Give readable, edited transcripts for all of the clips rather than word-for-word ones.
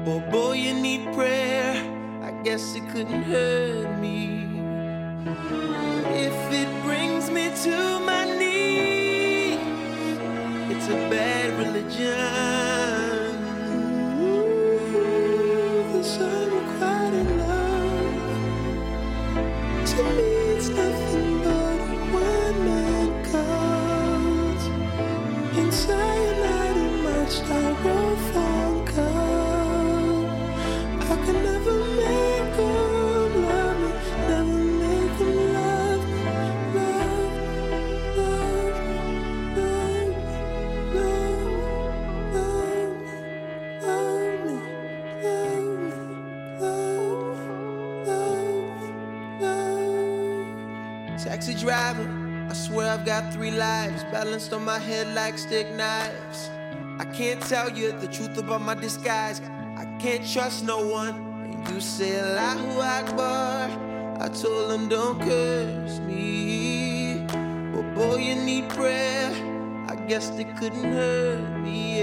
Oh boy, you need prayer. I guess it couldn't hurt me. If it brings me to my knees, it's a bad religion. Ooh, this unrequited love. To me, it's nothing but a one-man cult. In cyanide in my styrofoam cup. I could never make them love me, never make them love me, love, love, love, love, love me, love me, love, love. Taxi driver, I swear I've got 3 lives balanced on my head like stick knives. I can't tell you the truth about my disguise. I can't trust no one. And you say Allahu Akbar. I told them don't curse me. But boy, you need prayer. I guess they couldn't hurt me.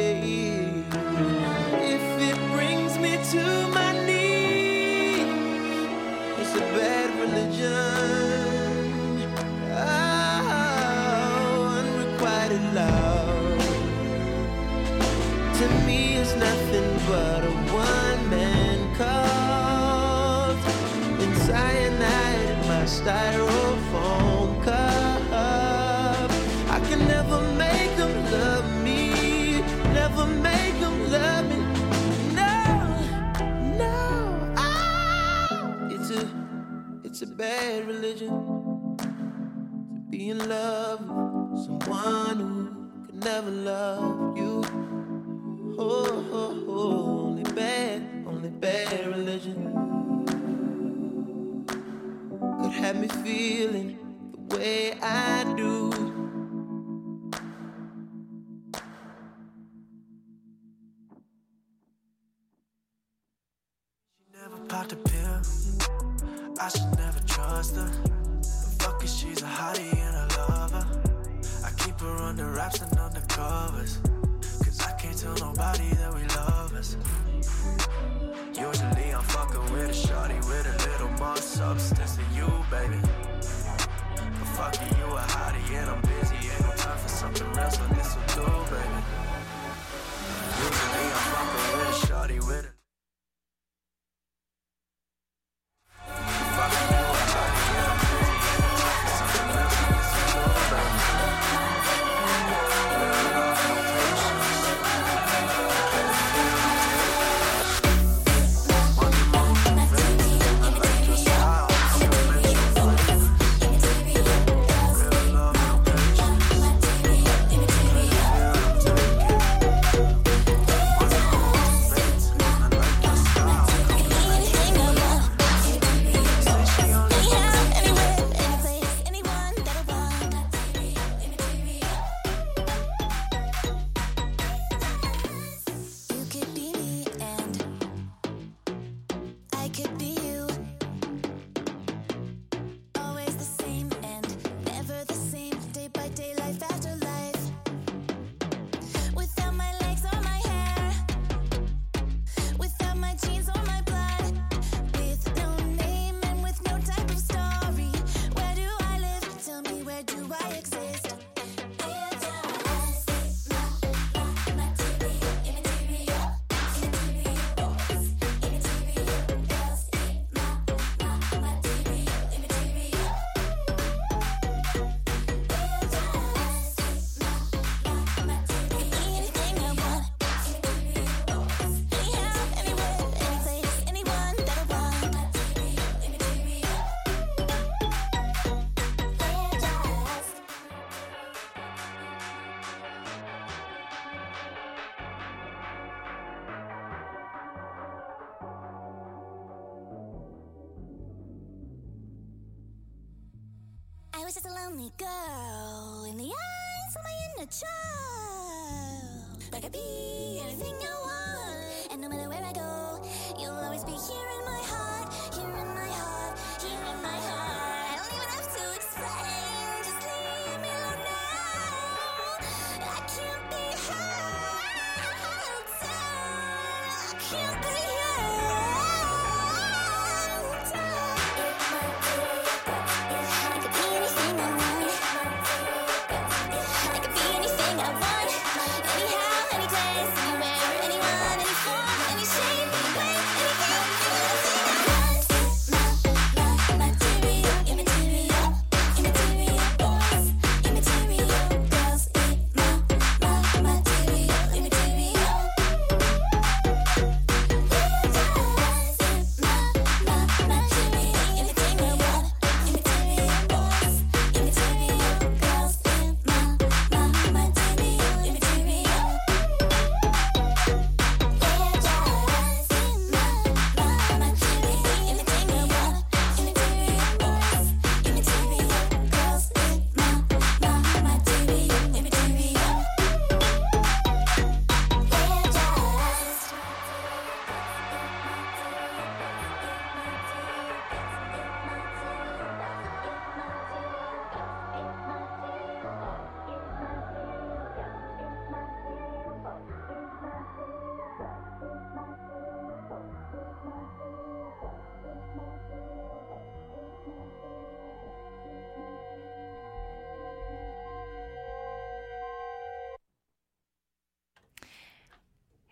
If it brings me to my knees, it's a bad religion. Oh, unrequited love. To me, it's nothing but a one-man cult. In cyanide in my styrofoam cup. I can never make them love me, never make them love me. No, no, it's a bad religion. To be in love with someone who could never love you. Oh, only bad religion could have me feeling the way I do. She never popped a pill. I should never trust her. The fuck is she's a hottie and a lover. I keep her under wraps and under covers. Can't tell nobody that we love us. Usually I'm fucking with a shorty with a little more substance than you, baby. But fucking you a hottie and I'm busy. Ain't no time for something real, so this will do, baby. Usually I'm fucking with a shorty with a I was just a lonely girl in the eyes of my inner child. I could be anything I want, and no matter where I go, you'll always be here in my heart, here in my heart, here in my heart. I don't even have to explain, just leave me alone now. I can't be held down, I can't be held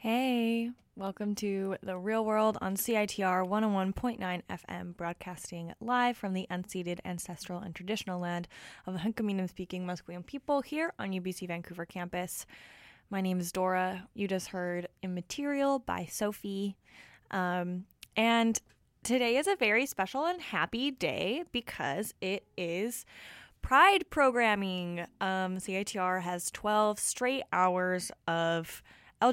Hey, welcome to The Real World on CITR 101.9 FM, broadcasting live from the unceded ancestral and traditional land of the Hunkaminam-speaking Musqueam people here on UBC Vancouver campus. My name is Dora. You just heard Immaterial by Sophie. And today is a very special and happy day because it is Pride programming. CITR has 12 straight hours of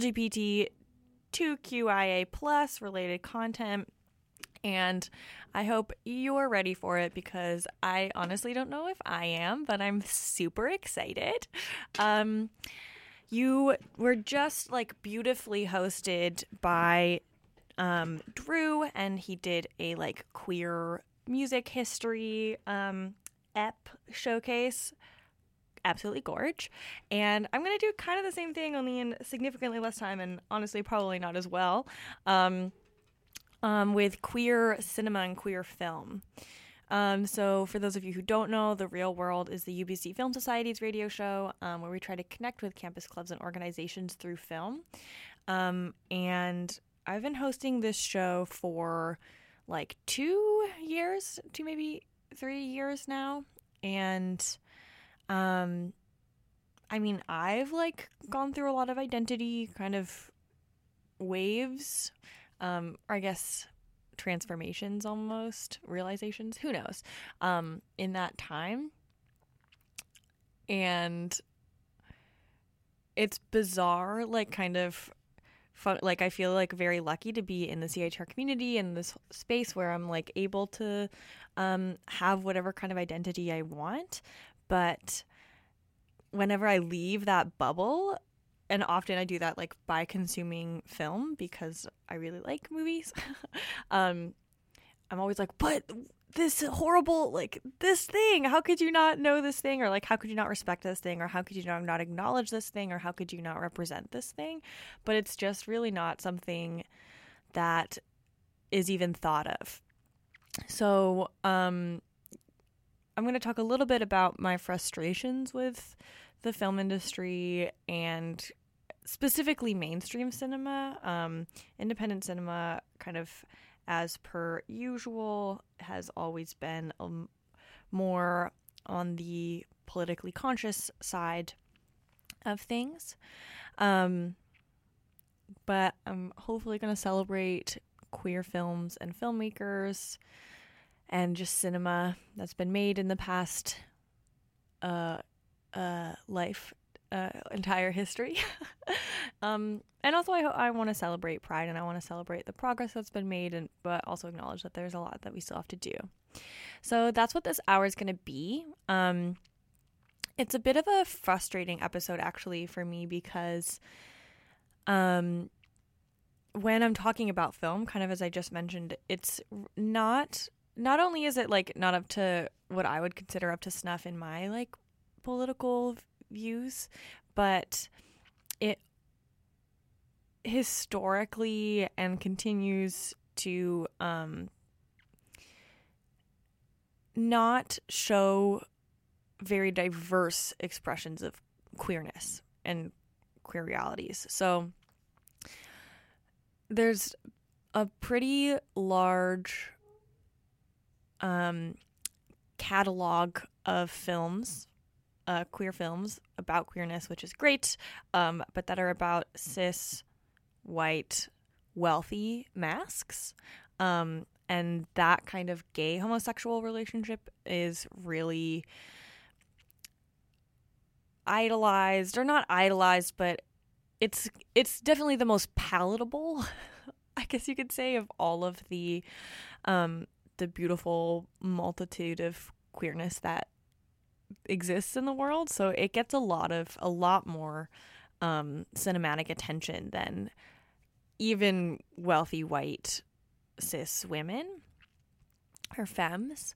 LGBTQIA plus related content, and I hope you're ready for it because I honestly don't know if I am, but I'm super excited. You were just like beautifully hosted by Drew, and he did a like queer music history ep showcase. Absolutely gorge. And I'm going to do kind of the same thing, only in significantly less time, and honestly probably not as well, with queer cinema and queer film. So for those of you who don't know, The Real World is the UBC Film Society's radio show where we try to connect with campus clubs and organizations through film. And I've been hosting this show for like 2 years, maybe 3 years now. And I mean, I've like gone through a lot of identity kind of waves, or I guess transformations almost, realizations, who knows, in that time. And it's bizarre, like kind of fun, like I feel like very lucky to be in the CITR community in this space where I'm like able to have whatever kind of identity I want. But whenever I leave that bubble, and often I do that like by consuming film because I really like movies, I'm always like, but this horrible, like this thing, how could you not know this thing? Or like, how could you not respect this thing? Or how could you not acknowledge this thing? Or how could you not represent this thing? But it's just really not something that is even thought of. So, I'm going to talk a little bit about my frustrations with the film industry and specifically mainstream cinema. Independent cinema, kind of as per usual, has always been more on the politically conscious side of things. But I'm hopefully going to celebrate queer films and filmmakers and just cinema that's been made in the past entire history. And also I want to celebrate Pride, and I want to celebrate the progress that's been made, but also acknowledge that there's a lot that we still have to do. So that's what this hour is going to be. It's a bit of a frustrating episode actually for me because when I'm talking about film, kind of as I just mentioned, it's not only is it like not up to what I would consider up to snuff in my like political views, but it historically and continues to not show very diverse expressions of queerness and queer realities. So there's a pretty large catalog of films, queer films about queerness, which is great, but that are about cis, white, wealthy masks. And that kind of gay homosexual relationship is really idolized, or not idolized, but it's definitely the most palatable, I guess you could say, of all of the beautiful multitude of queerness that exists in the world. So it gets a lot more cinematic attention than even wealthy white cis women or femmes,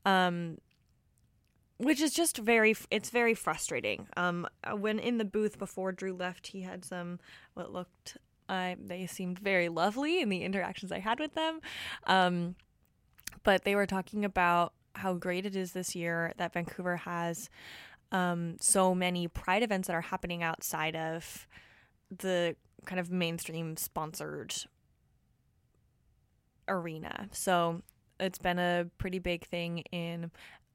which is just very frustrating. When in the booth before Drew left, he had some they seemed very lovely in the interactions I had with them. But they were talking about how great it is this year that Vancouver has so many Pride events that are happening outside of the kind of mainstream sponsored arena. So it's been a pretty big thing in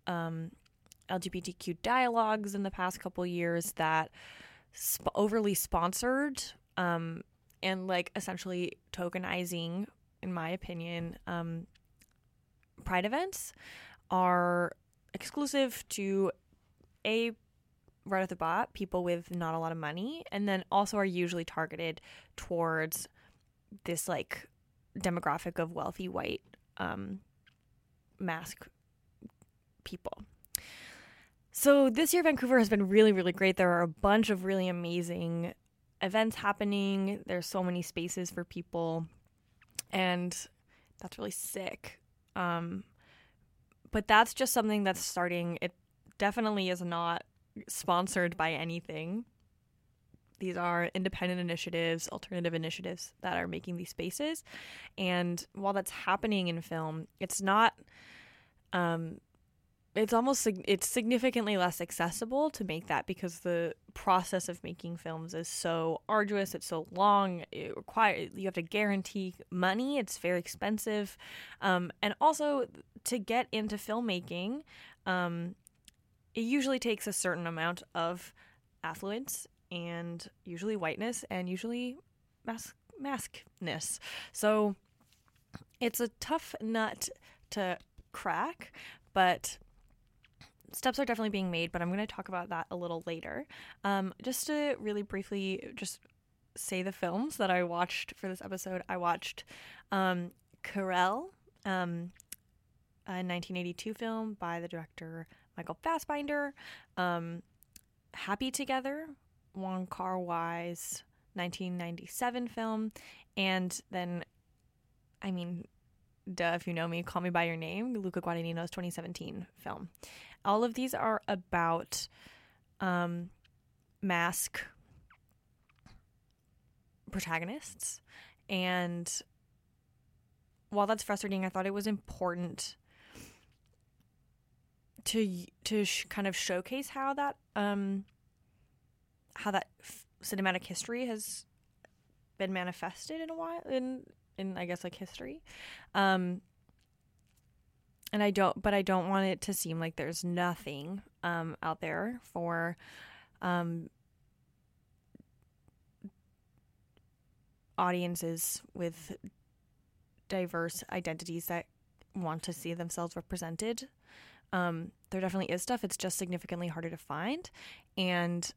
LGBTQ dialogues in the past couple years that overly sponsored and like essentially tokenizing, in my opinion, pride events are exclusive to right off the bat people with not a lot of money, and then also are usually targeted towards this like demographic of wealthy white mask people. So this year Vancouver has been really, really great. There are a bunch of really amazing events happening. There's so many spaces for people, and that's really sick. But that's just something that's starting. It definitely is not sponsored by anything. These are independent initiatives, alternative initiatives that are making these spaces. And while that's happening in film, it's not, it's significantly less accessible to make that, because the process of making films is so arduous. It's so long. You have to guarantee money. It's very expensive. And also to get into filmmaking, it usually takes a certain amount of affluence and usually whiteness and usually maskness. So it's a tough nut to crack, but steps are definitely being made, but I'm going to talk about that a little later. Just to really briefly just say the films that I watched for this episode. I watched Querelle, a 1982 film by the director Michael Fassbinder. Happy Together, Wong Kar-wai's 1997 film. And then, I mean, duh, if you know me, Call Me By Your Name, Luca Guadagnino's 2017 film. All of these are about mask protagonists. And while that's frustrating, I thought it was important to kind of showcase how that cinematic history has been manifested in a while in I guess like history, and I don't want it to seem like there's nothing out there for audiences with diverse identities that want to see themselves represented. There definitely is stuff. It's just significantly harder to find. And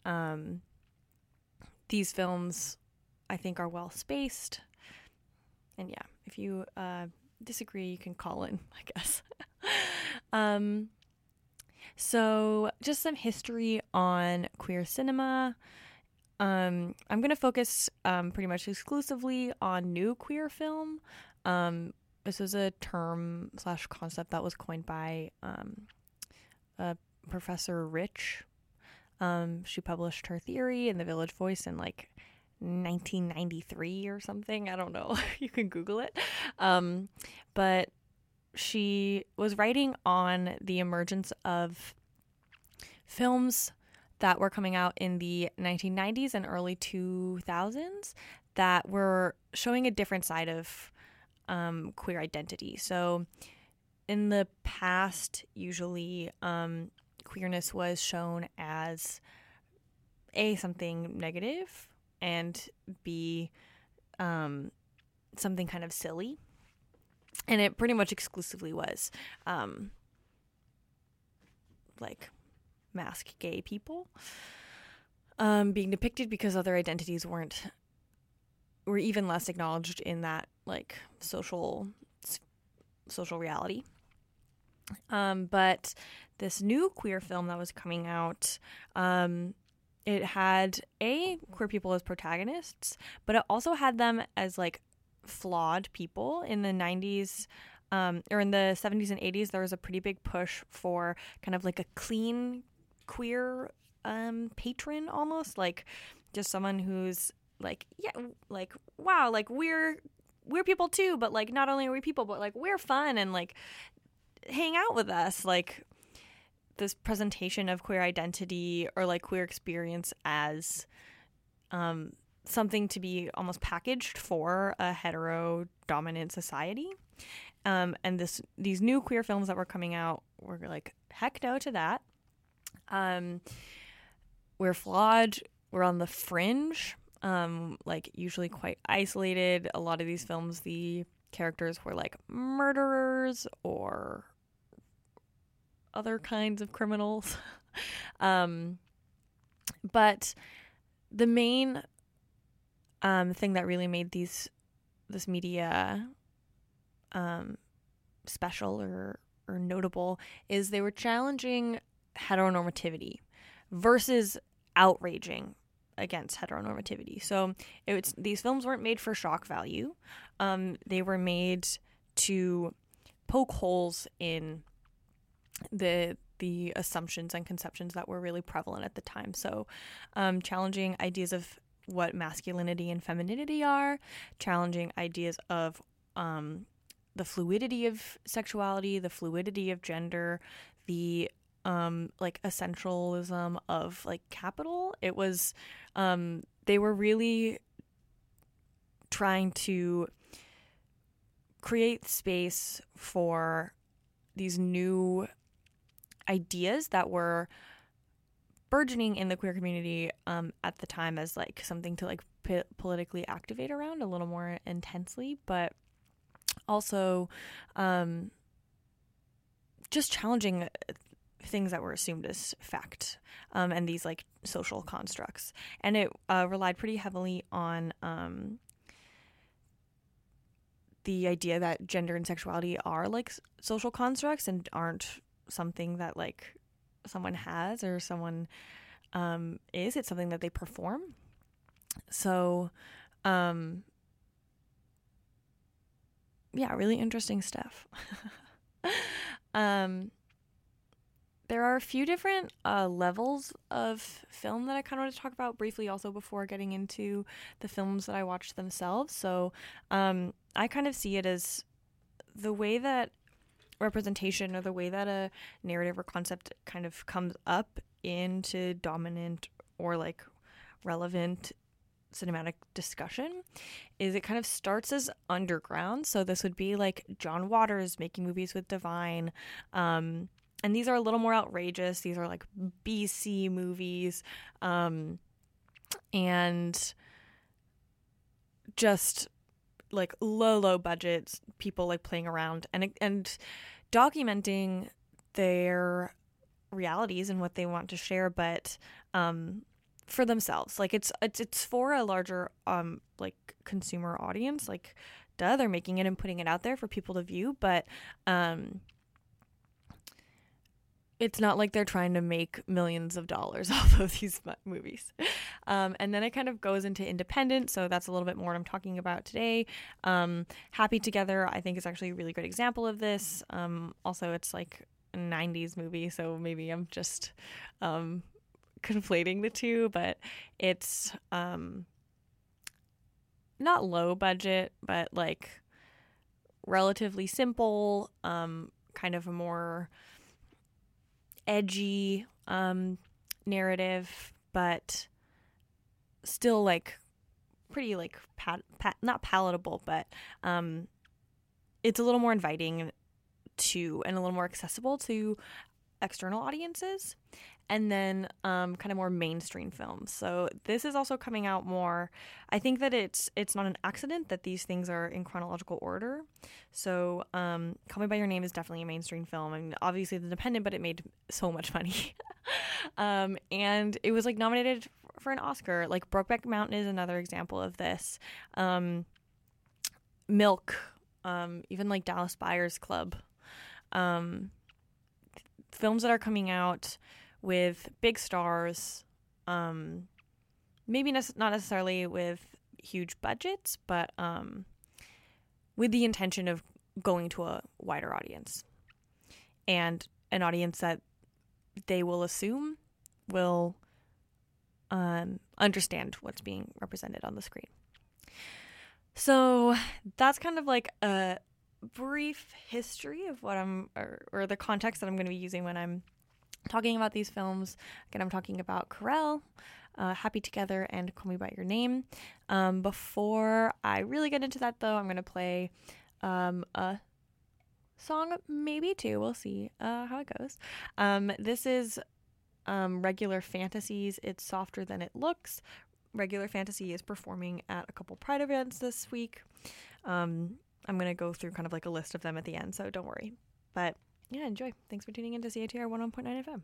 these films, I think, are well spaced. And yeah, if you disagree, you can call in, I guess. So just some history on queer cinema. I'm going to focus pretty much exclusively on new queer film. This is a term/concept that was coined by Professor Rich. She published her theory in the Village Voice in like 1993 or something. I don't know. You can Google it. But she was writing on the emergence of films that were coming out in the 1990s and early 2000s that were showing a different side of queer identity. So in the past, usually queerness was shown as A, something negative, and B, something kind of silly. And it pretty much exclusively was like masked gay people being depicted, because other identities were even less acknowledged in that like social reality. But this new queer film that was coming out, it had queer people as protagonists, but it also had them as like flawed people. In the 90s or in the 70s and 80s, there was a pretty big push for kind of like a clean queer patron, almost like just someone who's like, yeah, like, wow, like we're people too, but like not only are we people, but like we're fun and like hang out with us. Like this presentation of queer identity or like queer experience as something to be almost packaged for a hetero dominant society. And these new queer films that were coming out were like, heck no to that. We're flawed. We're on the fringe, like usually quite isolated. A lot of these films, the characters were like murderers or other kinds of criminals. But the main thing that really made this media special or notable is they were challenging heteronormativity versus outraging against heteronormativity. So these films weren't made for shock value. They were made to poke holes in the assumptions and conceptions that were really prevalent at the time. So challenging ideas of what masculinity and femininity are, challenging ideas of the fluidity of sexuality, the fluidity of gender, the like essentialism of like capital. It was they were really trying to create space for these new ideas that were burgeoning in the queer community at the time as like something to like politically activate around a little more intensely, but also just challenging things that were assumed as fact and these like social constructs. And it relied pretty heavily on the idea that gender and sexuality are like social constructs and aren't something that like someone has or someone is. It's something that they perform. So yeah, really interesting stuff. There are a few different levels of film that I kind of want to talk about briefly also before getting into the films that I watched themselves. So I kind of see it as the way that representation or the way that a narrative or concept kind of comes up into dominant or like relevant cinematic discussion is it kind of starts as underground. So this would be like John Waters making movies with Divine, and these are a little more outrageous. These are like BC movies, and just like low budgets, people like playing around and documenting their realities and what they want to share, but for themselves. Like it's for a larger like consumer audience. Like they're making it and putting it out there for people to view, but it's not like they're trying to make millions of dollars off of these movies. And then it kind of goes into independent. So that's a little bit more what I'm talking about today. Happy Together, I think, is actually a really great example of this. Also, it's like a 90s movie, so maybe I'm just conflating the two, but it's not low budget, but like relatively simple, kind of a more edgy narrative, but still like pretty like not palatable, but it's a little more inviting to and a little more accessible to external audiences. And then kind of more mainstream films. So this is also coming out more. I think that it's not an accident that these things are in chronological order. So Call Me By Your Name is definitely a mainstream film. I mean, obviously it's independent, but it made so much money. And it was like nominated for an Oscar. Like Brokeback Mountain is another example of this. Milk, even like Dallas Buyers Club. Films that are coming out with big stars, maybe not necessarily with huge budgets, but with the intention of going to a wider audience and an audience that they will assume will understand what's being represented on the screen. So that's kind of like a brief history of what or the context that I'm going to be using when I'm talking about these films. Again, I'm talking about Carell, Happy Together and Call Me By Your Name. Before I really get into that, though, I'm going to play a song, maybe two. We'll see how it goes. This is Regular Fantasies, It's Softer Than It Looks. Regular Fantasy is performing at a couple Pride events this week. I'm going to go through kind of like a list of them at the end, so don't worry. But yeah, enjoy. Thanks for tuning in to CITR 101.9 FM.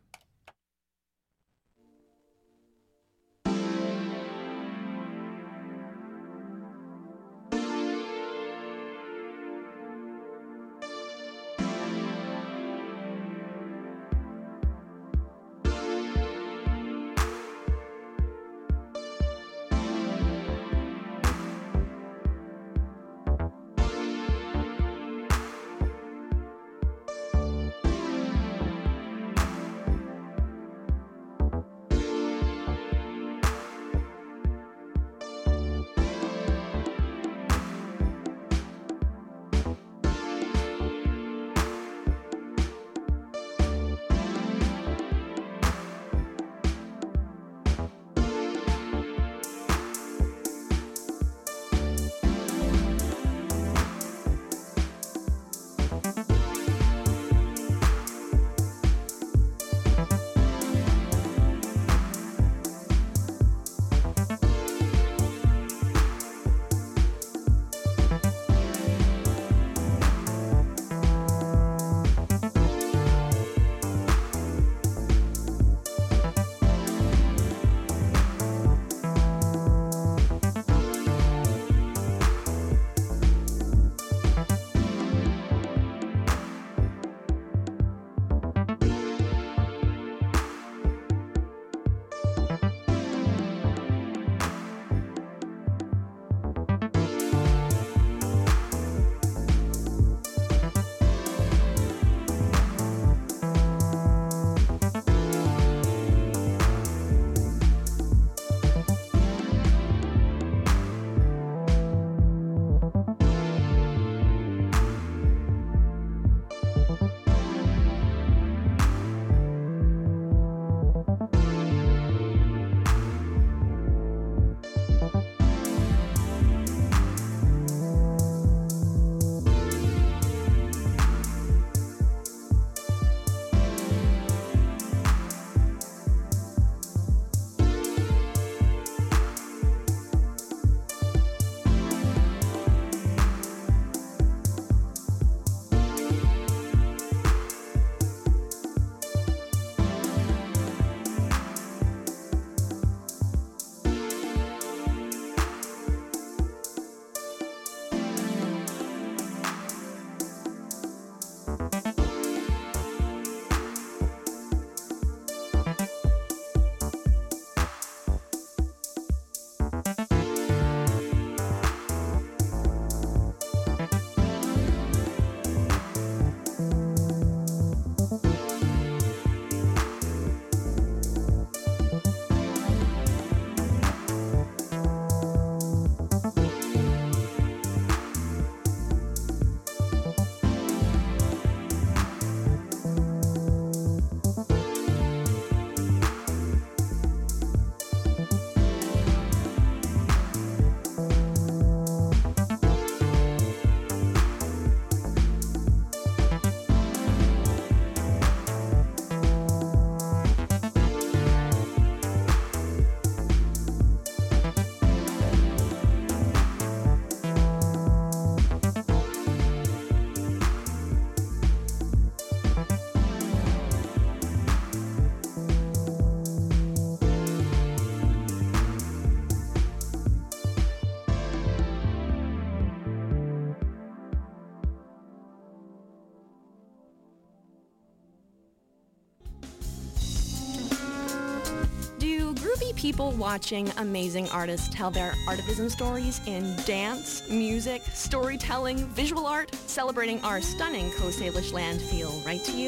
People watching amazing artists tell their artivism stories in dance, music, storytelling, visual art, celebrating our stunning Coast Salish land feel right to you?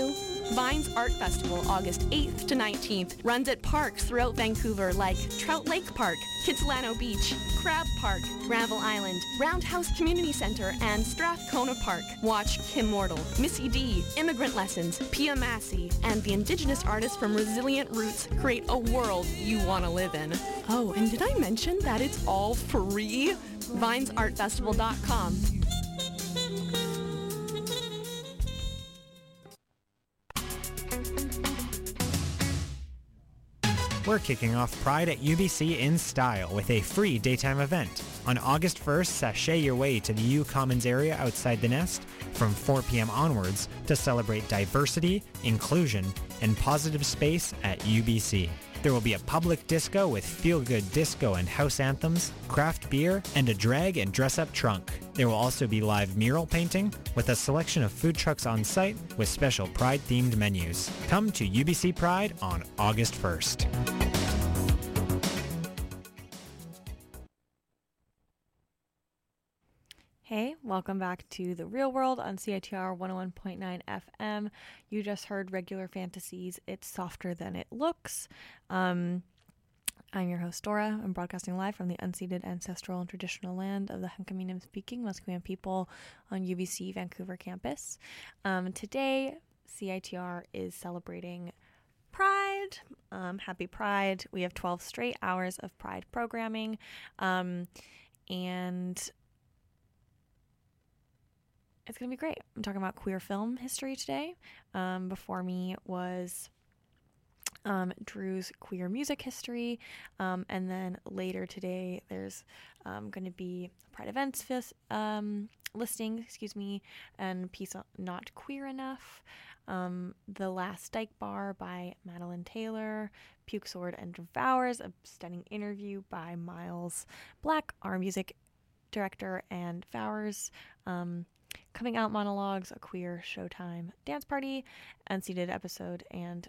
Vines Art Festival, August 8th to 19th, runs at parks throughout Vancouver like Trout Lake Park, Kitsilano Beach, Crab Park, Granville Island, Roundhouse Community Centre, and Strathcona Park. Watch Kim Mortal, Missy D, Immigrant Lessons, Pia Massey, and the Indigenous artists from Resilient Roots create a world you want to live in. Oh, and did I mention that it's all free? VinesArtFestival.com. We're kicking off Pride at UBC in style with a free daytime event. On August 1st, sashay your way to the U Commons area outside the Nest from 4 p.m. onwards to celebrate diversity, inclusion, and positive space at UBC. There will be a public disco with feel-good disco and house anthems, craft beer, and a drag and dress-up trunk. There will also be live mural painting with a selection of food trucks on site with special Pride-themed menus. Come to UBC Pride on August 1st. Hey, welcome back to The Real World on CITR 101.9 FM. You just heard Regular Fantasies, It's Softer Than It Looks. I'm your host, Dora. I'm broadcasting live from the unceded ancestral and traditional land of the Hunkaminam-speaking Musqueam people on UBC Vancouver campus. Today, CITR is celebrating Pride. Happy Pride. We have 12 straight hours of Pride programming. And it's going to be great. I'm talking about queer film history today. Before me was Drew's queer music history. And then later today, there's going to be Pride events listing, and a piece on Not Queer Enough. The Last Dyke Bar by Madeline Taylor. Puke Sword and Devours, a stunning interview by Miles Black, our music director, and Vowers. Coming Out Monologues, a queer Showtime dance party, unseated episode, and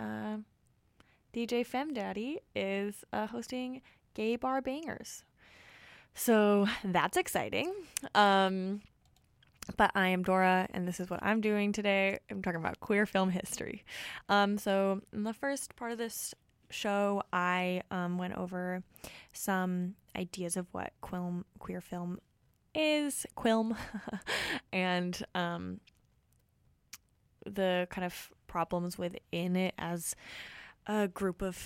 DJ Femdaddy is hosting Gay Bar Bangers. So that's exciting. But I am Dora, and this is what I'm doing today. I'm talking about queer film history. So in the first part of this show, I went over some ideas of what queer film is, quilm, and the kind of problems within it as a group of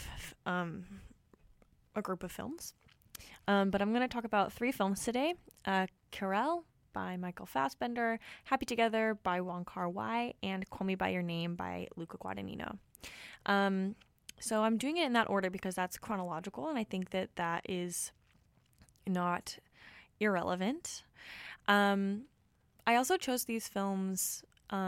films. But I'm going to talk about 3 films today. Carell by Michael Fassbender, Happy Together by Wong Kar-wai, and Call Me By Your Name by Luca Guadagnino. So I'm doing it in that order because that's chronological, and I think that is not irrelevant. I also chose these films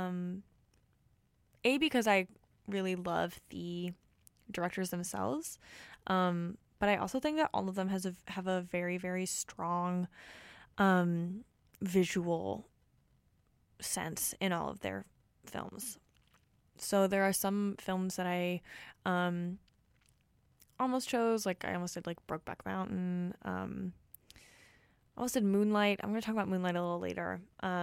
because I really love the directors themselves, but I also think that all of them have a very, very strong visual sense in all of their films. So there are some films that I almost chose, like I almost did like Brokeback Mountain, I almost did Moonlight. I'm going to talk about Moonlight a little later.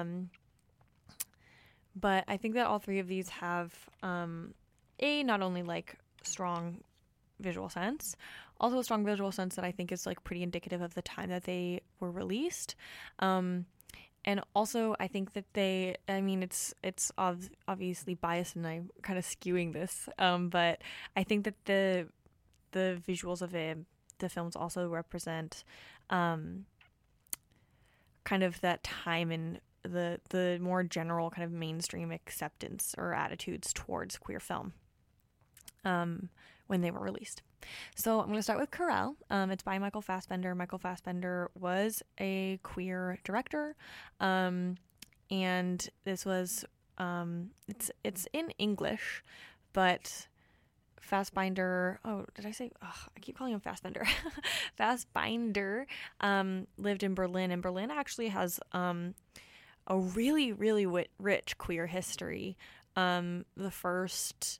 But I think that all 3 of these have not only like strong visual sense, also a strong visual sense that I think is like pretty indicative of the time that they were released. And also I think that it's obviously biased and I'm kind of skewing this. But I think that the visuals of the films also represent kind of that time in the more general kind of mainstream acceptance or attitudes towards queer film when they were released. So I'm going to start with Carell. It's by Michael Fassbender. Michael Fassbender was a queer director, and this was it's in English, but Fassbinder. Oh, did I say? Oh, I keep calling him Fassbender. Fassbinder lived in Berlin, and Berlin actually has a really, really rich queer history. The first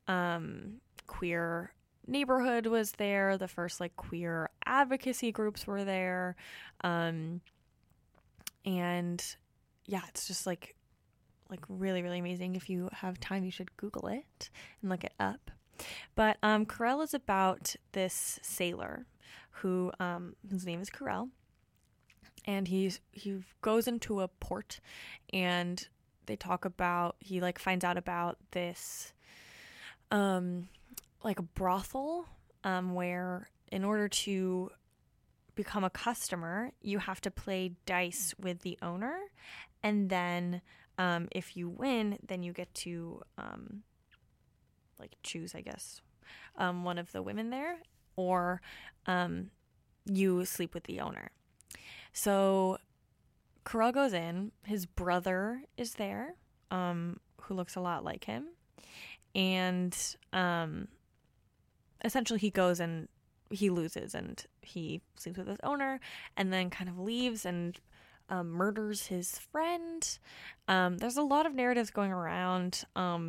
queer neighborhood was there. The first like queer advocacy groups were there. And yeah, it's just like like really, really amazing. If you have time, you should Google it and look it up. But Carell is about this sailor who, his name is Carell, and he goes into a port, and they talk about, he like finds out about this like a brothel where in order to become a customer, you have to play dice with the owner, and then if you win, then you get to like choose, I guess, one of the women there, or you sleep with the owner. So Carell goes in, his brother is there, who looks a lot like him, and essentially he goes and he loses and he sleeps with his owner and then kind of leaves and murders his friend. There's a lot of narratives going around,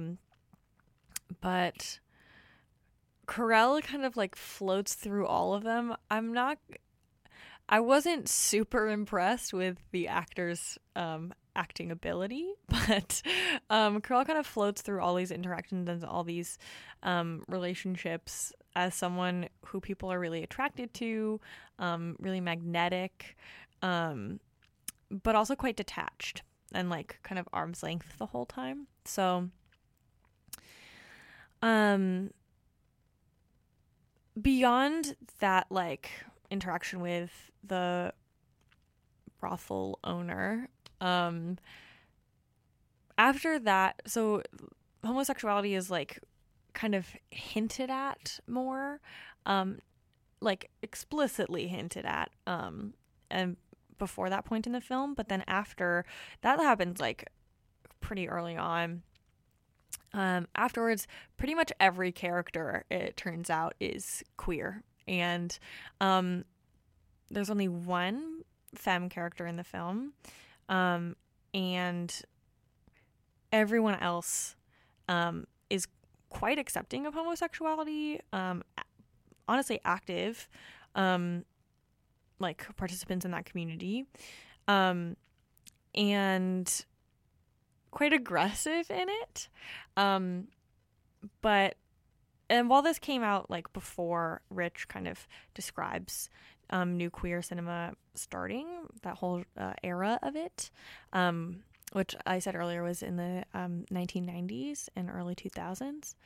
but Carell kind of like floats through all of them. I wasn't super impressed with the actor's acting ability, but Carell kind of floats through all these interactions and all these relationships as someone who people are really attracted to, really magnetic, but also quite detached and like kind of arm's length the whole time. So beyond that, like interaction with the brothel owner, after that, so homosexuality is like kind of hinted at more, like explicitly hinted at, and before that point in the film, but then after that happens like pretty early on. Afterwards, pretty much every character, it turns out, is queer, and there's only one femme character in the film, and everyone else is quite accepting of homosexuality, honestly active, like participants in that community, and quite aggressive in it. But while this came out like before Rich kind of describes new queer cinema starting, that whole era of it, which I said earlier was in the 1990s and early 2000s,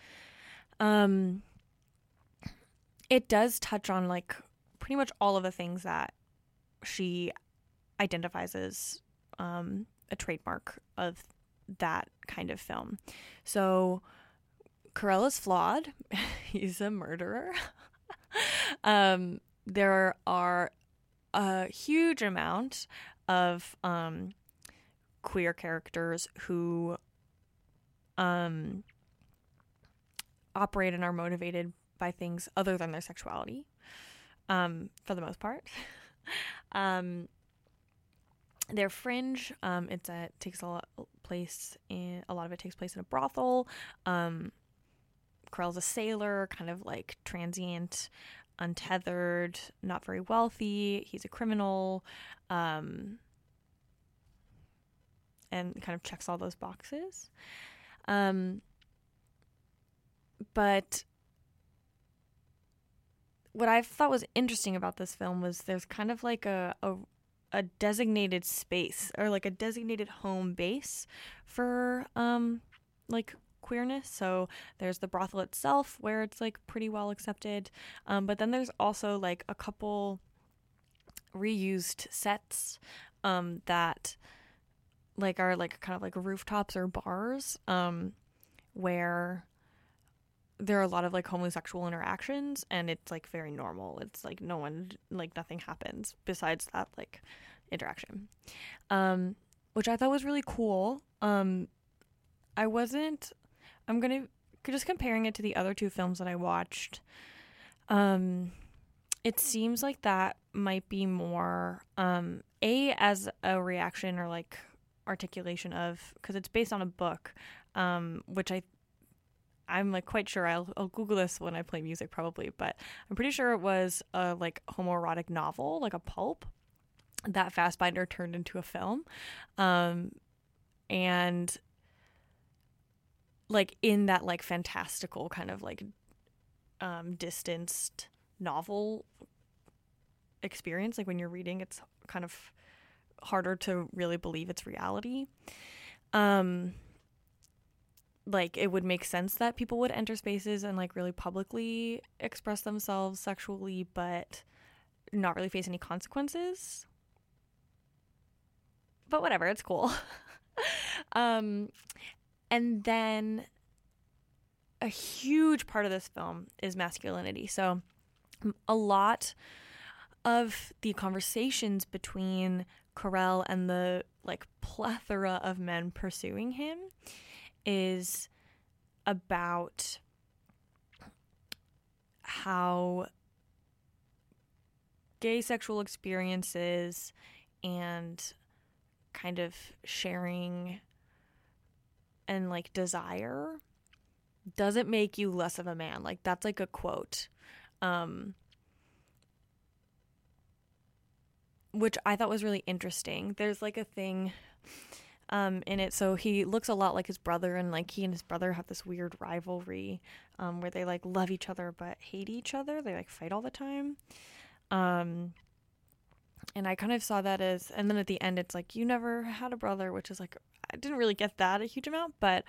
it does touch on like pretty much all of the things that she identifies as a trademark of that kind of film. So Carell is flawed. He's a murderer. There are a huge amount of queer characters who operate and are motivated by things other than their sexuality, for the most part. They're fringe. It takes a lot of it takes place in a brothel. Carell's a sailor, kind of like transient, untethered, not very wealthy. He's a criminal, and kind of checks all those boxes. But what I thought was interesting about this film was there's kind of like a designated space, or like a designated home base for like queerness. So there's the brothel itself, where it's like pretty well accepted, but then there's also like a couple reused sets that like are like kind of like rooftops or bars, where there are a lot of like homosexual interactions, and it's like very normal. It's like nothing happens besides that like interaction, which I thought was really cool. I'm gonna just comparing it to the other two films that I watched. It seems like that might be more as a reaction or like articulation of, because it's based on a book, which I'm like quite sure I'll Google this when I play music probably, but I'm pretty sure it was a like homoerotic novel, like a pulp, that Fassbinder turned into a film. And like in that like fantastical kind of like distanced novel experience. Like when you're reading, it's kind of harder to really believe it's reality. Like it would make sense that people would enter spaces and like really publicly express themselves sexually, but not really face any consequences. But whatever, it's cool. And then a huge part of this film is masculinity. So a lot of the conversations between Carell and the like plethora of men pursuing him is about how gay sexual experiences and kind of sharing and like desire doesn't make you less of a man. Like that's like a quote, which I thought was really interesting. There's like a thing in it. So he looks a lot like his brother, and like he and his brother have this weird rivalry where they like love each other but hate each other. They like fight all the time. And I kind of saw that as, and then at the end it's like, you never had a brother, which is like, I didn't really get that a huge amount, but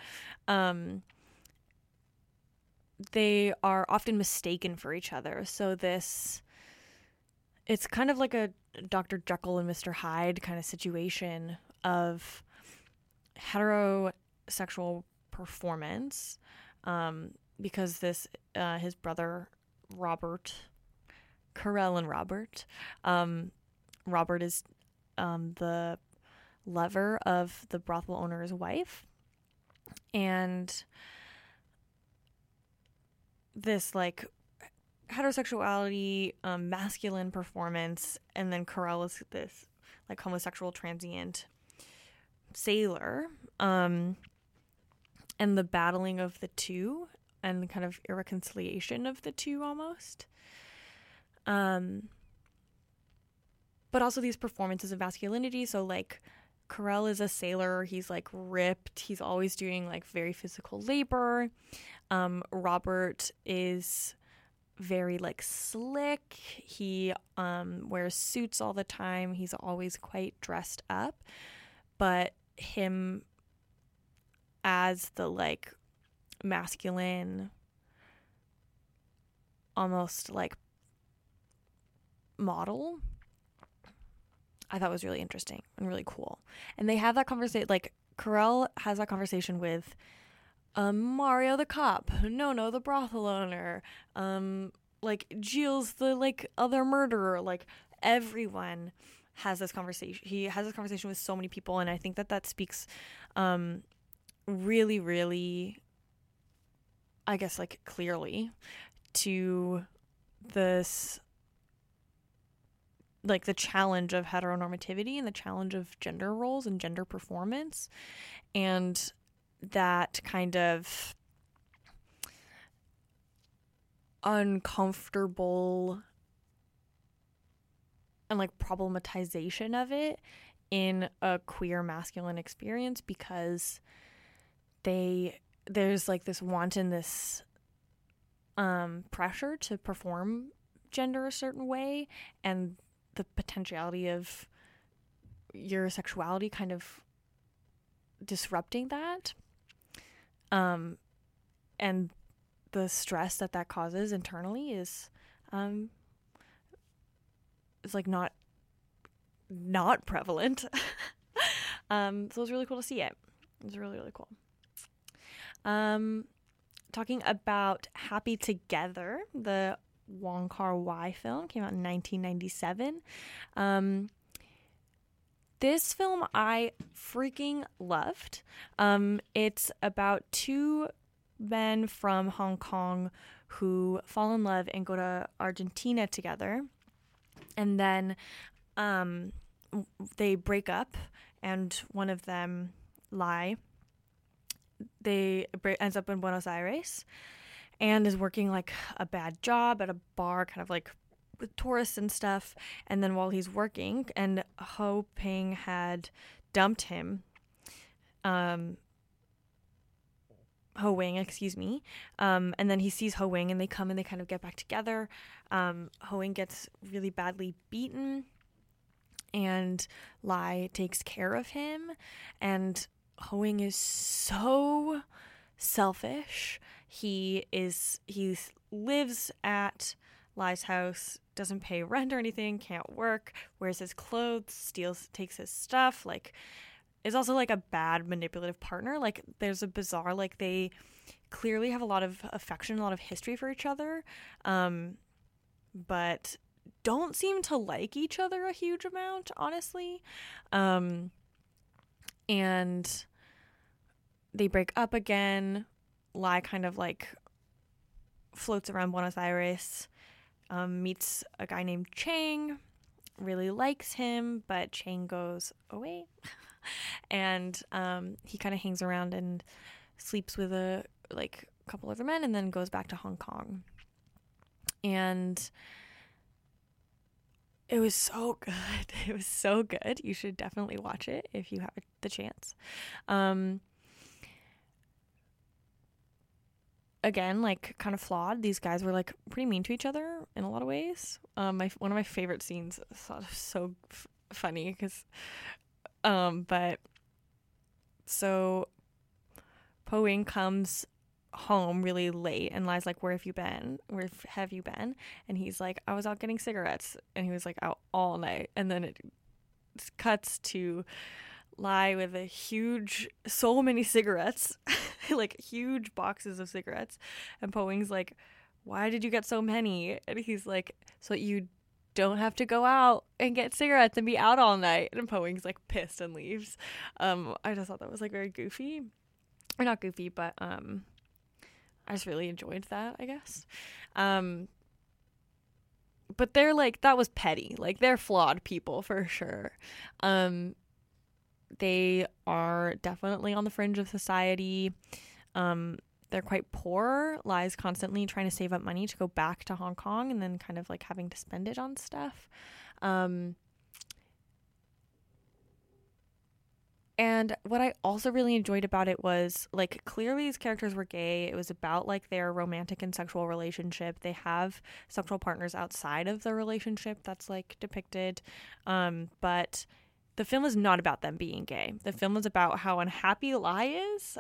they are often mistaken for each other. So it's kind of like a Dr. Jekyll and Mr. Hyde kind of situation of heterosexual performance, because his brother Robert, Carell and Robert, Robert is the lover of the brothel owner's wife, and this like heterosexuality, masculine performance, and then Carell is this like homosexual transient sailor, and the battling of the two and the kind of irreconciliation of the two almost. But also these performances of masculinity. So like Carell is a sailor. He's like ripped. He's always doing like very physical labor. Robert is very like slick. He wears suits all the time. He's always quite dressed up. But him as the like masculine, almost like model, I thought was really interesting and really cool. And they have that conversation, like Carell has that conversation with Mario the cop, Nono the brothel owner, like Gilles the like other murderer. Like everyone has this conversation. He has this conversation with so many people, and I think that speaks really, really, I guess, like clearly to this, like the challenge of heteronormativity and the challenge of gender roles and gender performance, and that kind of uncomfortable and like problematization of it in a queer masculine experience, because there's like this wantonness, pressure to perform gender a certain way, and the potentiality of your sexuality kind of disrupting that, and the stress that causes internally is like not prevalent. So it was really cool to see it. It was really, really cool. Talking about Happy Together, the Wong Kar-wai film, came out in 1997. This film I freaking loved. It's about two men from Hong Kong who fall in love and go to Argentina together. And then they break up, and one of them, Lai, ends up in Buenos Aires and is working like a bad job at a bar, kind of like with tourists and stuff. And then while he's working, and Ho Ping had dumped him, Ho Wing, excuse me. And then he sees Ho Wing, and they come and they kind of get back together. Ho Wing gets really badly beaten, and Lai takes care of him. And Ho Wing is so selfish. He lives at Lai's house, doesn't pay rent or anything, can't work, wears his clothes, takes his stuff, like, is also like a bad manipulative partner. Like, there's a bizarre, like, they clearly have a lot of affection, a lot of history for each other, but don't seem to like each other a huge amount, honestly. And they break up again. Lai kind of like floats around Buenos Aires, meets a guy named Chang, really likes him, but Chang goes away. And he kind of hangs around and sleeps with a couple other men, and then goes back to Hong Kong. And it was so good. It was so good. You should definitely watch it if you have the chance. Again, like, kind of flawed. These guys were like pretty mean to each other in a lot of ways. One of my favorite scenes, so funny because, but so Po Wing comes home really late, and Lai's like, where have you been? And he's like, I was out getting cigarettes. And he was like out all night. And then it cuts to Lai with so many cigarettes, like huge boxes of cigarettes. And Po Wing's like, why did you get so many? And he's like, so that you don't have to go out and get cigarettes and be out all night. And Po Wing's like pissed and leaves. I just thought that was like very goofy. Or not goofy, but I just really enjoyed that, I guess. But they're like, that was petty. Like, they're flawed people for sure. They are definitely on the fringe of society. They're quite poor. Lai's constantly trying to save up money to go back to Hong Kong, and then kind of like having to spend it on stuff. And what I also really enjoyed about it was, like, clearly these characters were gay. It was about, like, their romantic and sexual relationship. They have sexual partners outside of the relationship that's, like, depicted. But the film is not about them being gay. The film is about how unhappy Lai is.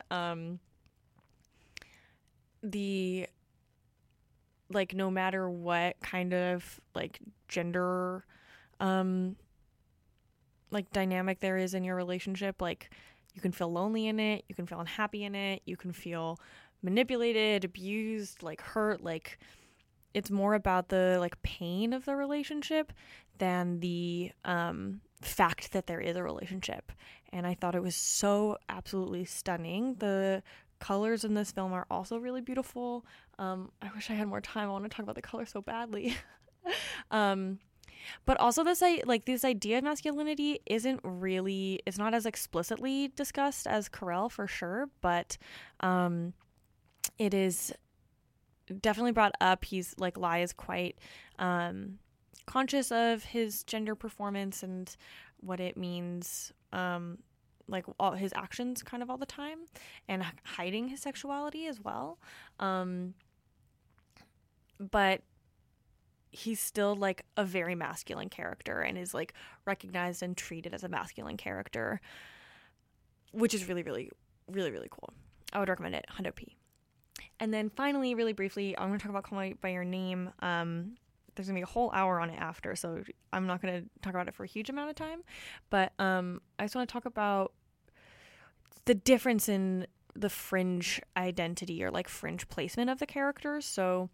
Like, no matter what kind of, like, gender like dynamic there is in your relationship, like, you can feel lonely in it, you can feel unhappy in it, you can feel manipulated, abused, like, hurt. Like, it's more about the, like, pain of the relationship than the fact that there is a relationship. And I thought it was so absolutely stunning. The colors in this film are also really beautiful. I wish I had more time. I want to talk about the color so badly. But also this idea of masculinity it's not as explicitly discussed as Carell, for sure, but it is definitely brought up. He's like, Lai is quite conscious of his gender performance and what it means, like all his actions kind of all the time, and hiding his sexuality as well. But he's still like a very masculine character and is like recognized and treated as a masculine character, which is really, really, really, really cool. I would recommend it 100p. And then finally, really briefly, I'm going to talk about Call Me By Your Name. There's going to be a whole hour on it after, so I'm not going to talk about it for a huge amount of time. But I just want to talk about the difference in the fringe identity or like fringe placement of the characters. So,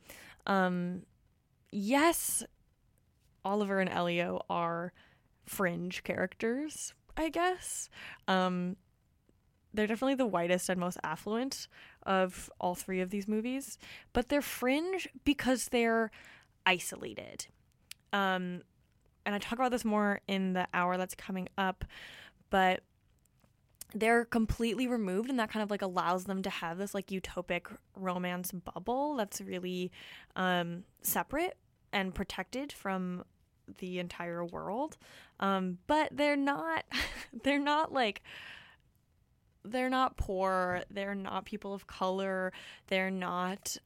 yes, Oliver and Elio are fringe characters, I guess. They're definitely the whitest and most affluent of all three of these movies, but they're fringe because they're isolated. And I talk about this more in the hour that's coming up, but they're completely removed, and that kind of like allows them to have this like utopic romance bubble that's really separate and protected from the entire world. But they're not poor, they're not people of color, they're not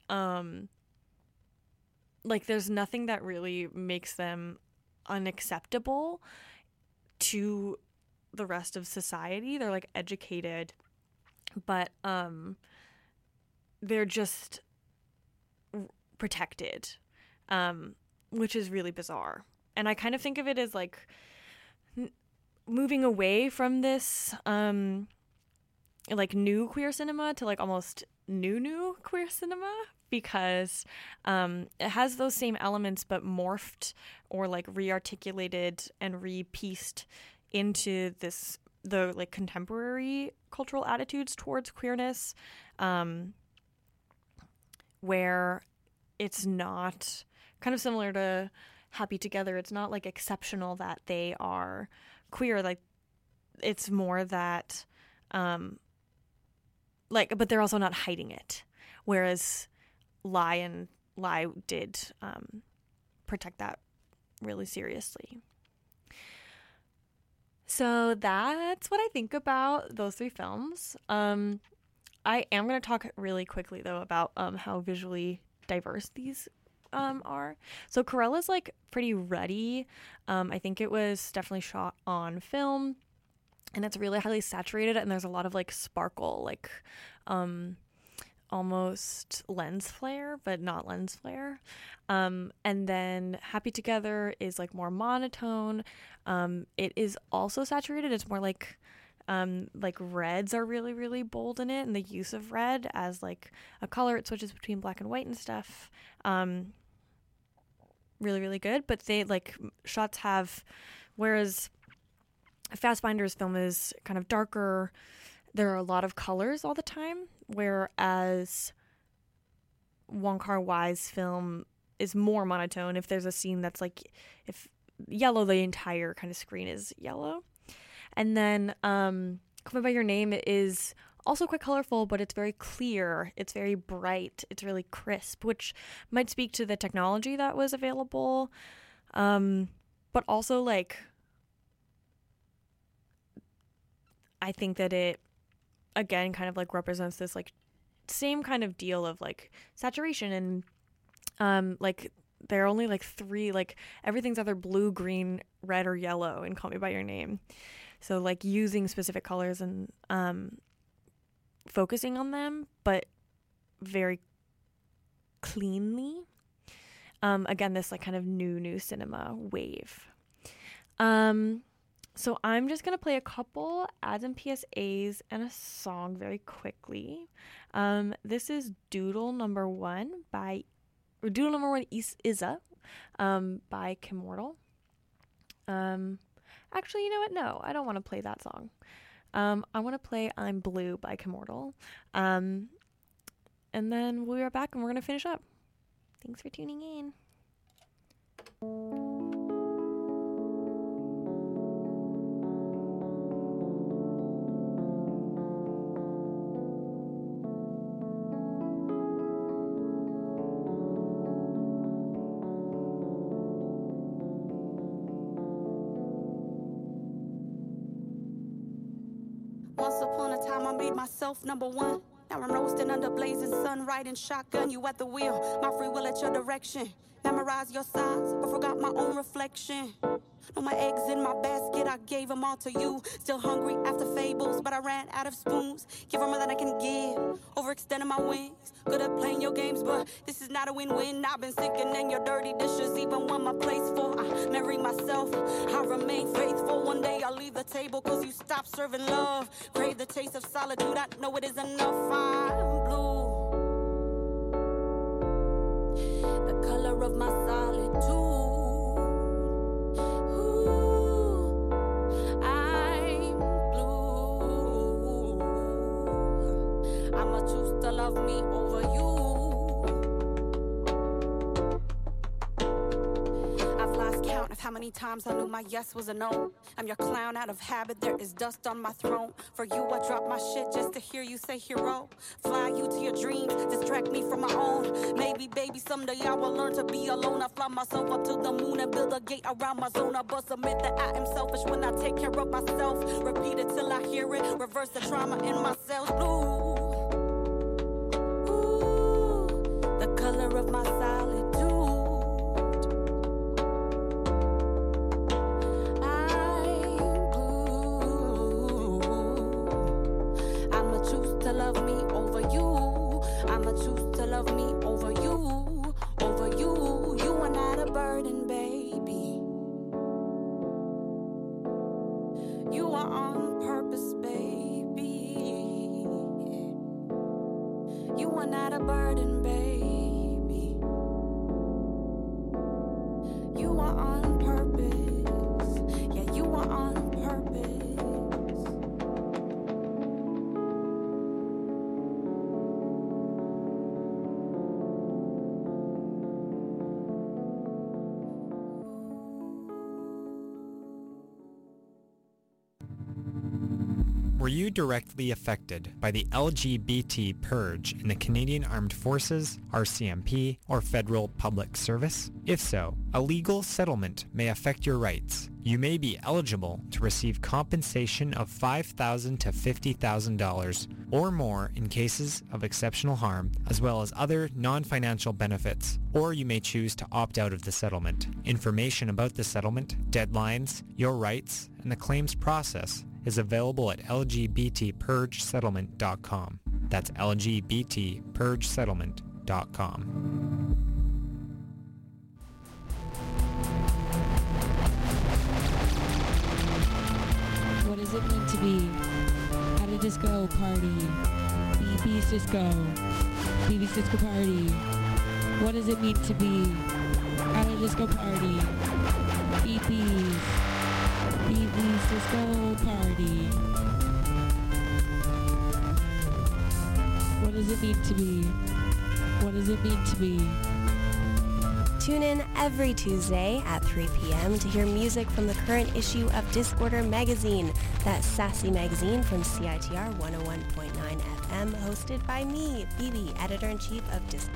like there's nothing that really makes them unacceptable to the rest of society. They're like educated, but they're just protected, which is really bizarre. And I kind of think of it as like moving away from this like new queer cinema to like almost new queer cinema, because it has those same elements but morphed or like rearticulated and repieced into the like contemporary cultural attitudes towards queerness, where it's not kind of similar to Happy Together. It's not like exceptional that they are queer. Like it's more that like, but they're also not hiding it. Whereas Lie did protect that really seriously. So that's what I think about those three films. I am going to talk really quickly, though, about how visually diverse these are. So Cruella's like pretty ruddy. I think it was definitely shot on film, and it's really highly saturated, and there's a lot of like sparkle, like almost lens flare, but not lens flare. And then Happy Together is like more monotone. It is also saturated. It's more like reds are really, really bold in it, and the use of red as like a color. It switches between black and white and stuff. Really, really good. But they like shots have, whereas Fassbinder's film is kind of darker, there are a lot of colors all the time, whereas Wong Kar-wai's film is more monotone. If there's a scene that's like, if yellow, the entire kind of screen is yellow. And then Call Me By Your Name is also quite colorful, but it's very clear. It's very bright. It's really crisp, which might speak to the technology that was available. But also, like, I think that it, again, kind of like represents this like same kind of deal of like saturation, and like there are only like three, like everything's either blue, green, red, or yellow in Call Me By Your Name. So like using specific colors and focusing on them, but very cleanly. Again, this like kind of new cinema wave. So I'm just going to play a couple ads and PSAs and a song very quickly. This is Doodle Number 1 is Izza by Kimmortal. Actually, you know what? No, I don't want to play that song. I want to play I'm Blue by Kimmortal. And then we'll be right back and we're going to finish up. Thanks for tuning in. Once upon a time I made myself number one. Now I'm roasting under blazing sun, riding shotgun, you at the wheel, my free will at your direction. Memorize your signs, but forgot my own reflection. No, my eggs in my basket, I gave them all to you. Still hungry after fables, but I ran out of spoons. Give her more than I can give, overextending my wings. Good at playing your games, but this is not a win-win. I've been sinking in your dirty dishes, even when my plate's full. I marry myself, I remain faithful. One day I'll leave the table, cause you stop serving love. Crave the taste of solitude, I know it is enough. I'm blue, the color of my solitude. I'ma choose to love me over you. I've lost count of how many times I knew my yes was a no. I'm your clown out of habit, there is dust on my throne. For you, I drop my shit just to hear you say hero. Fly you to your dreams, distract me from my own. Maybe, baby, someday I will learn to be alone. I fly myself up to the moon and build a gate around my zone. I must admit that I am selfish when I take care of myself. Repeat it till I hear it, reverse the trauma in my cells. Blue, ooh, the color of my solitude. Love me over you. I'ma choose to love me over you. Over you. You are not a burden, baby. You are on purpose, baby. You are not a burden, baby. You are on purpose. Yeah, you are on purpose. Were you directly affected by the LGBT purge in the Canadian Armed Forces, RCMP, or Federal Public Service? If so, a legal settlement may affect your rights. You may be eligible to receive compensation of $5,000 to $50,000 or more in cases of exceptional harm, as well as other non-financial benefits, or you may choose to opt out of the settlement. Information about the settlement, deadlines, your rights, and the claims process is available at lgbtpurgesettlement.com. That's lgbtpurgesettlement.com. What does it mean to be at a disco party? BB's disco. BB's disco party. What does it mean to be at a disco party? BB's disco party. What does it mean to be? What does it mean to be? Tune in every Tuesday at 3 p.m. to hear music from the current issue of Discorder magazine, that sassy magazine from CITR 101.9 FM, hosted by me, Phoebe, editor-in-chief of Discorder.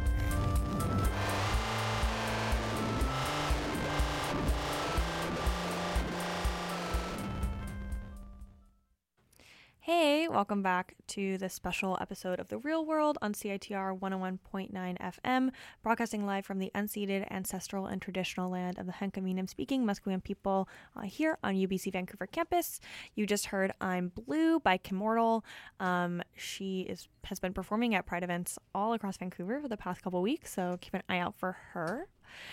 Hey, welcome back to this special episode of The Real World on CITR 101.9 FM, broadcasting live from the unceded, ancestral, and traditional land of the Hunkaminam-speaking Musqueam people here on UBC Vancouver campus. You just heard I'm Blue by Kimmortal. She has been performing at Pride events all across Vancouver for the past couple weeks, so keep an eye out for her.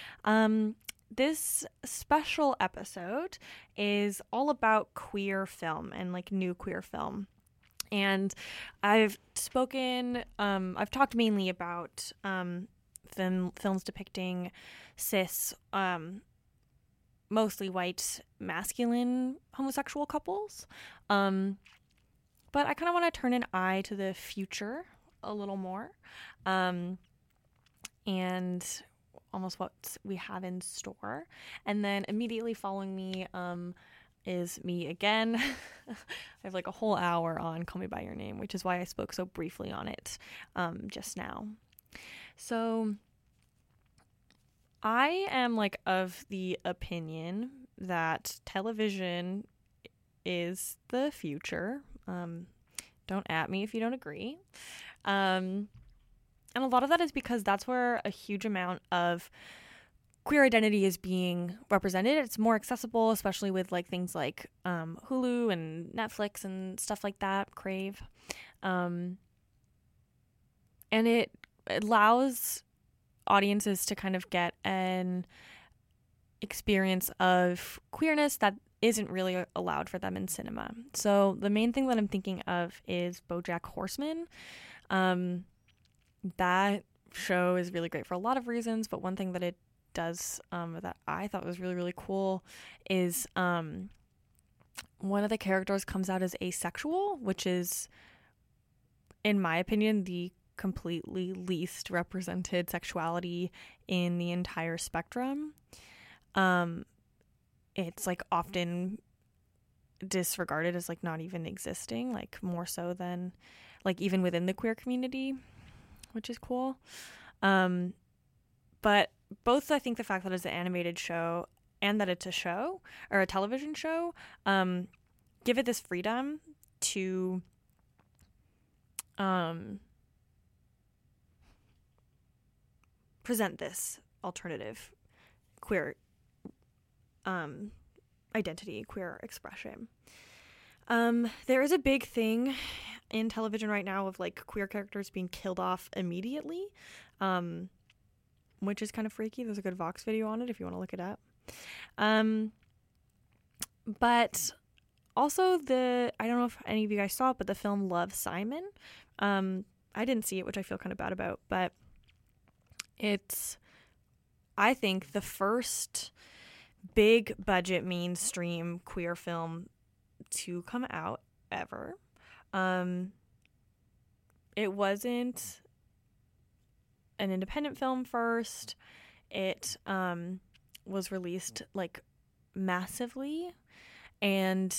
This special episode is all about queer film and like new queer film. And I've talked mainly about films depicting cis, mostly white, masculine homosexual couples. But I kind of want to turn an eye to the future a little more. And almost what we have in store. And then immediately following me is me again. I have like a whole hour on Call Me By Your Name, which is why I spoke so briefly on it just now. So I am like of the opinion that television is the future. Don't at me if you don't agree. And a lot of that is because that's where a huge amount of queer identity is being represented. It's more accessible, especially with like things like Hulu and Netflix and stuff like that, Crave. And it allows audiences to kind of get an experience of queerness that isn't really allowed for them in cinema. So the main thing that I'm thinking of is BoJack Horseman. That show is really great for a lot of reasons, but one thing that it does that I thought was really, really cool is one of the characters comes out as asexual, which is, in my opinion, the completely least represented sexuality in the entire spectrum. It's like often disregarded as like not even existing, like more so than like even within the queer community, which is cool. But both, I think the fact that it's an animated show and that it's a show or a television show, give it this freedom to present this alternative queer identity, queer expression. There is a big thing in television right now of like queer characters being killed off immediately, which is kind of freaky. There's a good Vox video on it if you want to look it up. But also I don't know if any of you guys saw it, but the film Love, Simon. I didn't see it, which I feel kind of bad about, but it's, I think, the first big budget mainstream queer film to come out ever. It wasn't an independent film first. It was released like massively, and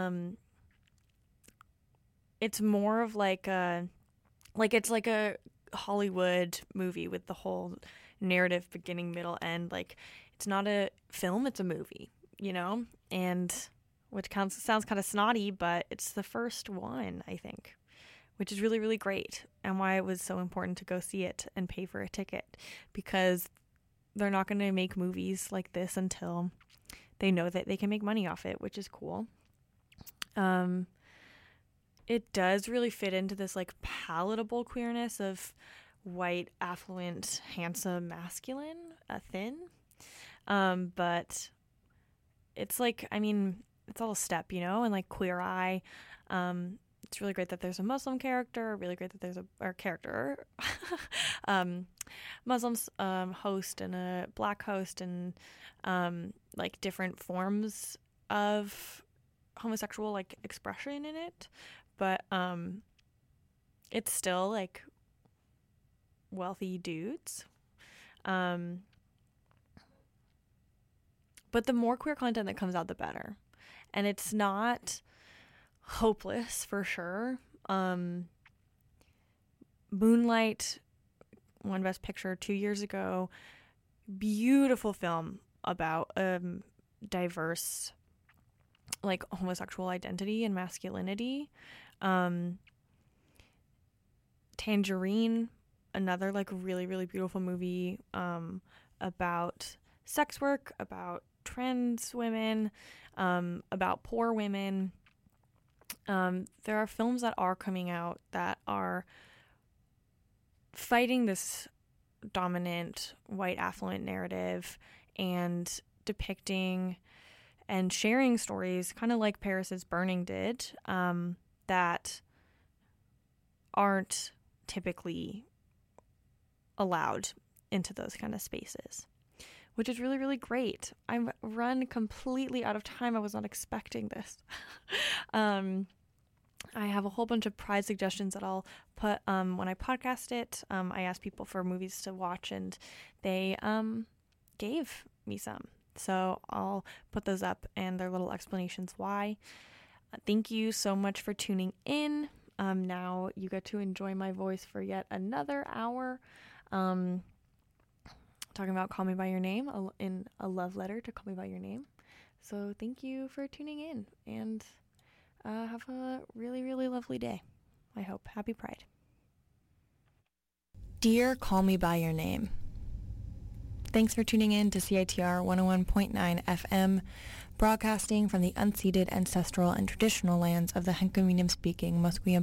it's more of like it's like a Hollywood movie with the whole narrative beginning, middle, end. Like, it's not a film, it's a movie, you know? And which sounds kind of snotty, but it's the first one, I think, which is really, really great, and why it was so important to go see it and pay for a ticket, because they're not going to make movies like this until they know that they can make money off it, which is cool. It does really fit into this like palatable queerness of white, affluent, handsome, masculine, thin. But it's like, I mean, it's all a step, you know, and like Queer Eye. It's really great that there's a Muslim character, really great that there's Muslims host and a black host, and like different forms of homosexual like expression in it. But it's still like wealthy dudes. But the more queer content that comes out, the better. And it's not hopeless for sure. Moonlight won Best Picture 2 years ago. Beautiful film about diverse like homosexual identity and masculinity. Tangerine, another like really, really beautiful movie about sex work, about trans women, about poor women. There are films that are coming out that are fighting this dominant white affluent narrative and depicting and sharing stories kind of like Paris is Burning did, that aren't typically allowed into those kind of spaces, which is really, really great. I've run completely out of time. I was not expecting this. I have a whole bunch of prize suggestions that I'll put when I podcast it. I asked people for movies to watch, and they gave me some. So I'll put those up and their little explanations why. Thank you so much for tuning in. Now you get to enjoy my voice for yet another hour. Talking about Call Me By Your Name, in a love letter to Call Me By Your Name. So thank you for tuning in, and have a really, really lovely day. I hope. Happy Pride. Dear Call Me By Your Name, thanks for tuning in to CITR 101.9 FM, broadcasting from the unceded, ancestral, and traditional lands of the Hunkaminam-speaking Musqueam,